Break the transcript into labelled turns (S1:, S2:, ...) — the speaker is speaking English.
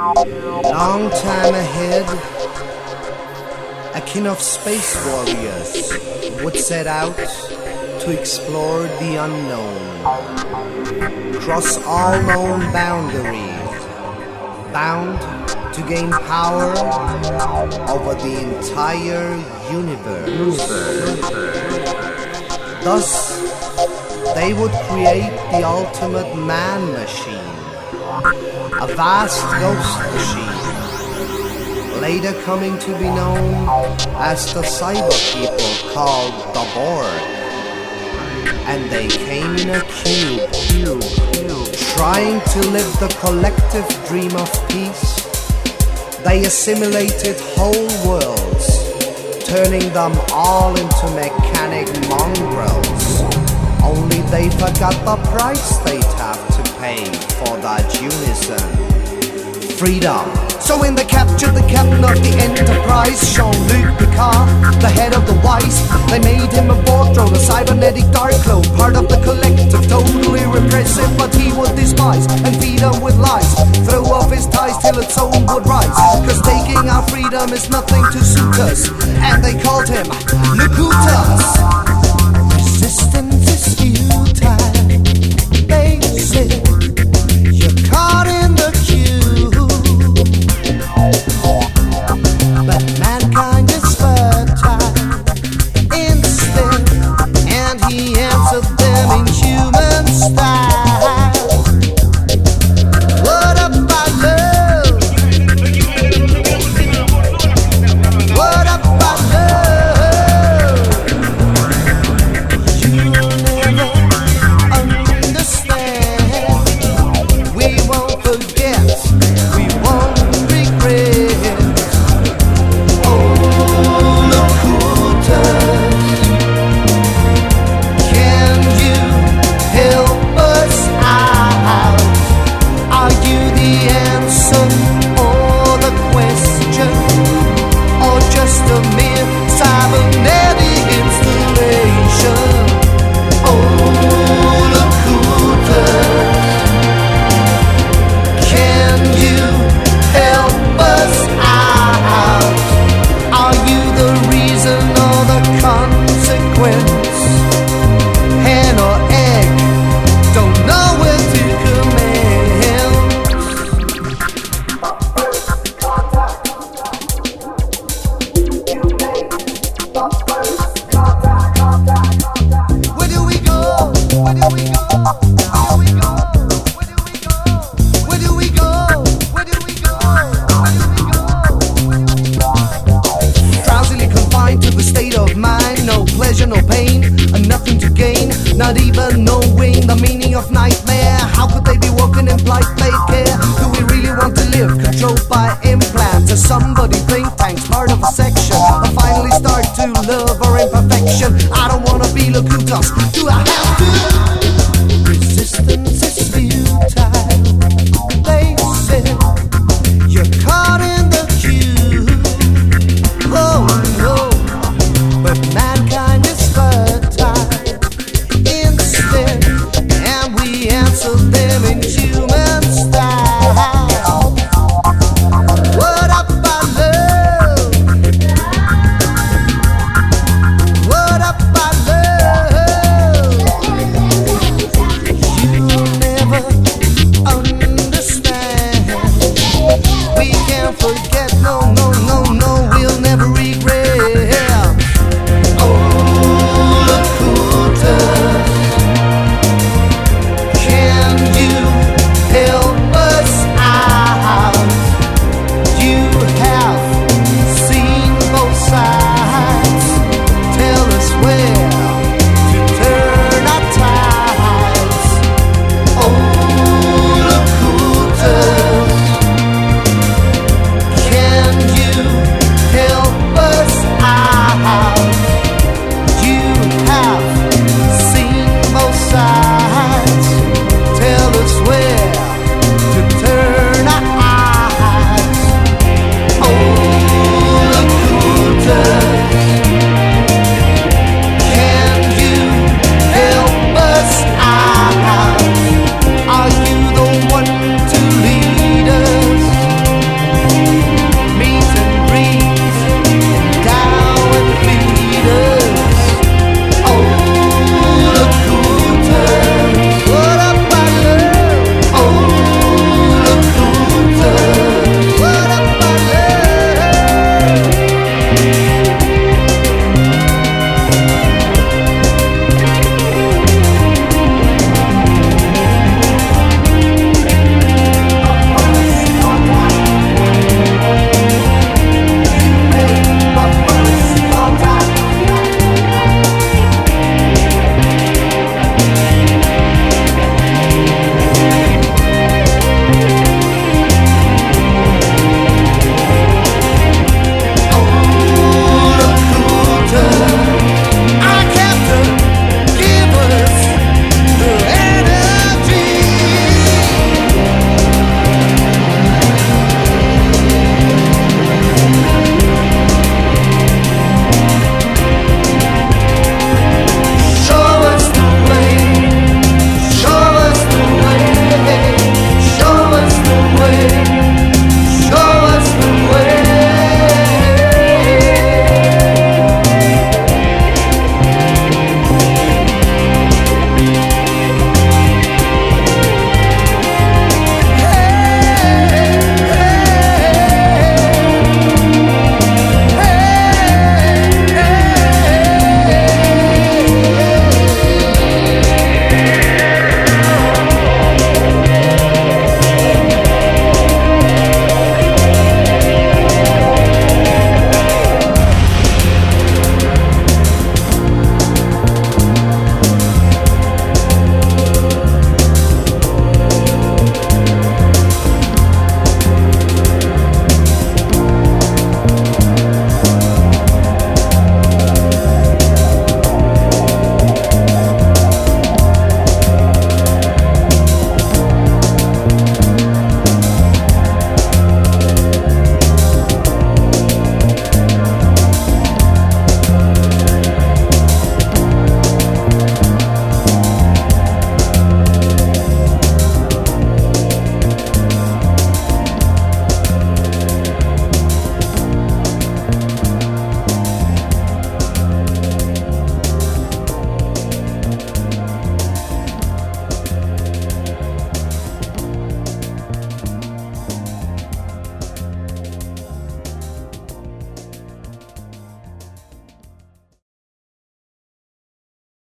S1: Long time ahead, a kin of space warriors would set out to explore the unknown, cross all known boundaries, bound to gain power over the entire universe. Thus, they would create the ultimate man machine, a vast ghost machine, later coming to be known as the cyber people called the Borg. And they came in a cube, trying to live the collective dream of peace. They assimilated whole worlds, turning them all into mechanic mongrels. Only they forgot the price they'd have to pay for that unison. Freedom. So when they captured the captain of the Enterprise, Jean-Luc Picard, the head of the WISE, they made him a Borg drone, a cybernetic dark clone, part of the collective, totally repressive, but he would despise and feed them with lies, throw off his ties till its own would rise, cause taking our freedom is nothing to suit us, and they called him Locutus. Resistance is futile, they said, you're caught in the cube. But mankind is fertile instead, and he answered them in human style. What about love? What about love? You'll never understand. We won't forget, we won't regret. Can you help us out? Are you the answer or the question, or just a mere cybernetic installation? Oh, Locutus, can you help us out? Are you the reason or the consequence? Hen or egg, don't know where to Where do we go? Where do we go? Where do we go? Where do we go? Where do we go? Where do we go? Where do we go? Drowsily confined to the state of mind, no pleasure, no pain, and nothing to gain, not even knowing the meaning of nightmare. How could they be walking in blind care? Do we really want to live controlled by implants? As somebody